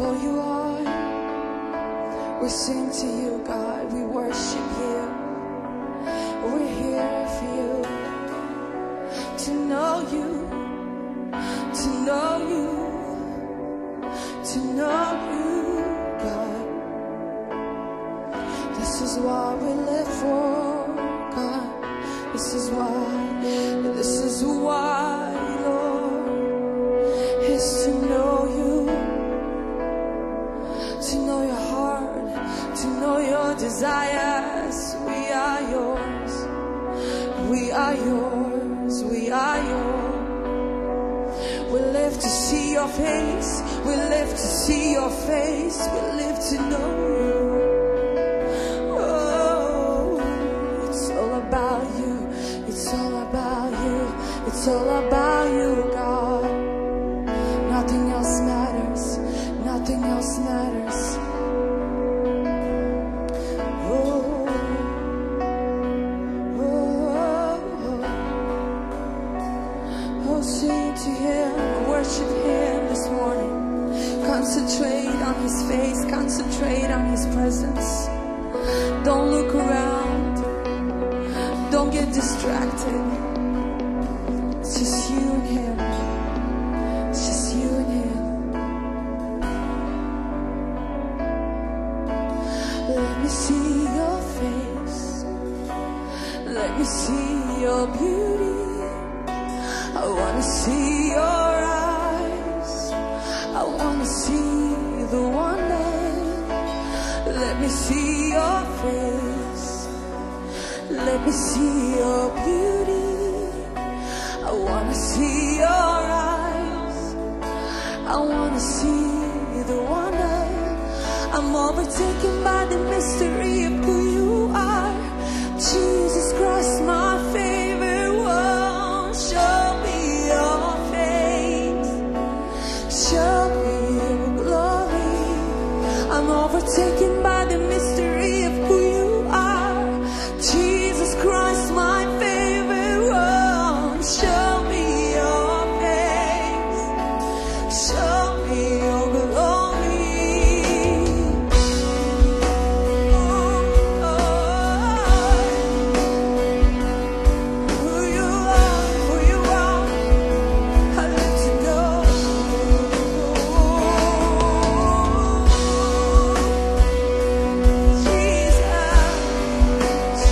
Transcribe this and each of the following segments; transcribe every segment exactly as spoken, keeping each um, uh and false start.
beautiful you are. We sing to you, God. We worship you. We're here for you. To know you, to know you, to know you, God. This is what we live for, God. This is why, this is why, Lord, is to know you, to know your heart, to know your desires. We are yours, we are yours, we are yours. We live to see your face, we live to see your face, we live to know you. Oh, it's all about you, it's all about you, it's all about you, God. Nothing else matters, nothing else matters. Oh, oh, oh, oh, sing to him, worship him this morning. Concentrate on his face, concentrate on his presence. Don't look around, don't get distracted. It's just you and him, it's just you and him. Let me see your face, let me see your beauty. I wanna see your eyes, I wanna see the wonder. Let me see your face, let me see your beauty. I wanna see your eyes, I wanna see the wonder. I'm overtaken by the mystery of who you are. Jesus Christ, my favorite one. Show me your face, show me your glory. I'm overtaken by the mystery of who you are. Jesus Christ, my favorite one. Show me your face, show me your glory. Oh, oh, who you are, who you are, I let you know. Jesus,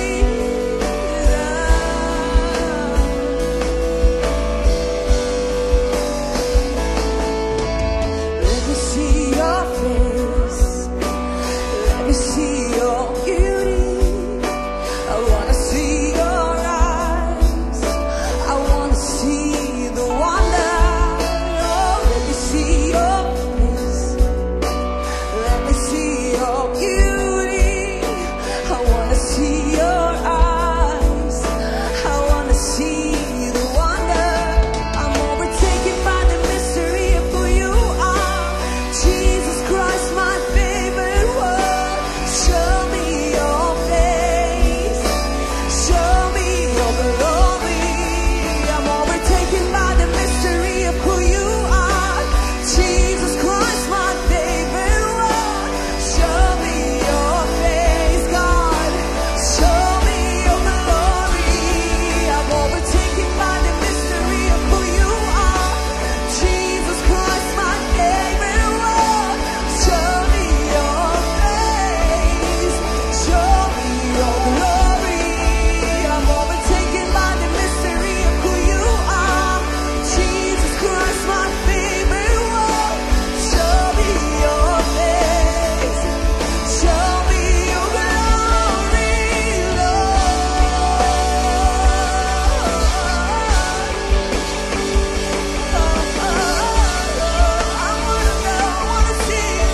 let me see your face, let me see your beauty. I wanna see your eyes, I wanna see the wonder. Oh, let me see your face, let me see your beauty. I wanna see your eyes, I wanna see the wonder. I'm overtaken by the mystery of who you are. Jesus Christ, my favorite one. Show me your face, show me your glory. I'm overtaken by the mystery of who you are. Jesus Christ, my favorite one. Show me your face, God. Show me your glory. I'm overtaken by the mystery of who you are. Jesus Christ, my favorite one. Show me your face, show me your glory. I'm overtaken by the mystery of who you are. Jesus Christ, my favorite one. Show me your face, show me your glory, Lord. I wanna know, I wanna see you,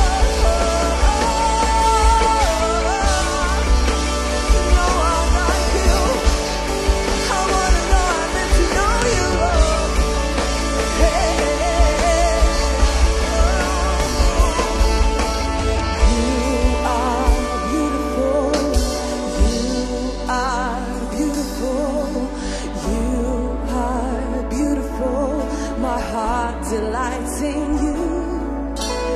Lord. No one like you. I wanna know, I meant to know you, Lord. Hey, you are beautiful, you are beautiful, you are beautiful. My heart delights in you.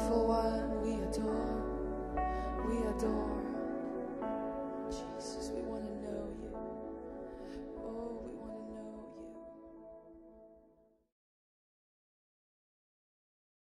wonderful one, we adore, we adore.